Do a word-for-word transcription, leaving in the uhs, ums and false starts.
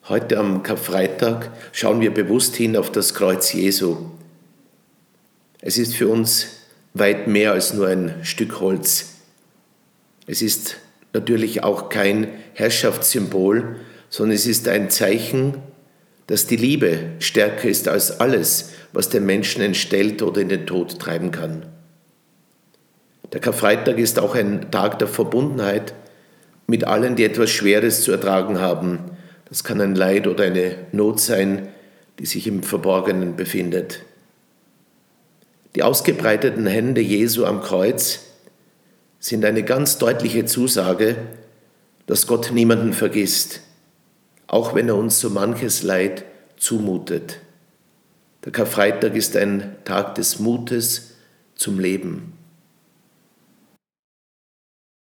Heute am Karfreitag schauen wir bewusst hin auf das Kreuz Jesu. Es ist für uns weit mehr als nur ein Stück Holz. Es ist natürlich auch kein Herrschaftssymbol, sondern es ist ein Zeichen, dass die Liebe stärker ist als alles, was den Menschen entstellt oder in den Tod treiben kann. Der Karfreitag ist auch ein Tag der Verbundenheit mit allen, die etwas Schweres zu ertragen haben. Das kann ein Leid oder eine Not sein, die sich im Verborgenen befindet. Die ausgebreiteten Hände Jesu am Kreuz sind eine ganz deutliche Zusage, dass Gott niemanden vergisst, auch wenn er uns so manches Leid zumutet. Der Karfreitag ist ein Tag des Mutes zum Leben.